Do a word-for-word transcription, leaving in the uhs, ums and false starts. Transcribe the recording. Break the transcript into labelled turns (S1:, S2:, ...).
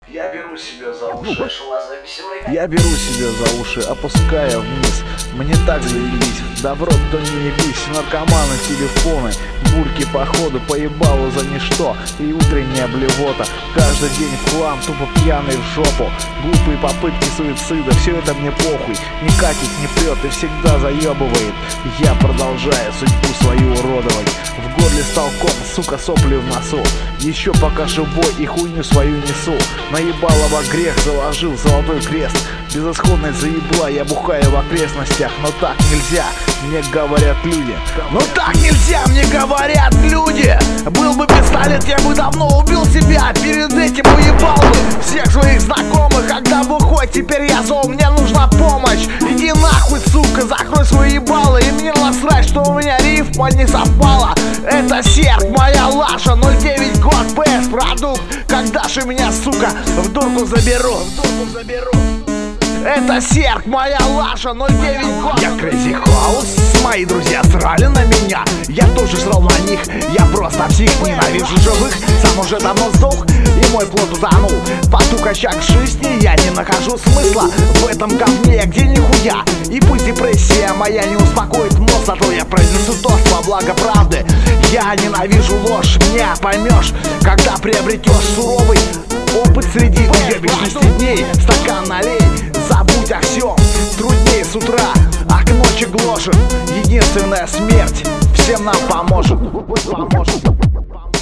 S1: Я беру себя за уши.
S2: Я беру себя за уши, опуская вниз. Мне так заявились, добро то не явись. Наркоманы, телефоны, бурки походу, поебалу за ничто. И утренняя блевота, каждый день в хлам, тупо пьяный в жопу. Глупые попытки суицида, все это мне похуй. Не катит, не прет и всегда заебывает. Я продолжаю судьбу свою уродовать. В горле стал ком, сука, сопли в носу. Еще пока живой и хуйню свою несу. Наебало во грех, заложил золотой крест. Безысходность заебла, я бухаю в окрестностях. Но так нельзя, мне говорят люди. Но так нельзя, мне говорят люди. Был бы пистолет, я бы давно убил себя. Перед этим уебал бы всех своих знакомых. Когда бухой, теперь я зол, мне нужна помощь. Иди нахуй, сука, закрой свои ебалы. И мне насрать, что у меня рифма не совпала. Это серк, моя лаша, ноль девять год, ПС продукт. Когда же меня, сука, в дурку заберу, в дурку заберу. Это серк, моя лаша, ноль девять год. Я Crazy House, мои друзья срали на меня. Я тоже срал на них, я просто всех ненавижу живых. Сам уже давно сдох, и мой плод утонул. Потух очаг жизни, я не нахожу смысла в этом говне, где нихуя. И пусть депрессия моя не успокоит мозг, зато я произнесу тост во благо правды. Я ненавижу ложь, меня поймешь, когда приобретешь суровый опыт среди уебищности дней. Стакан налей, забудь о всем, труднее с утра, а к ночи гложет. Единственная смерть всем нам поможет, поможет.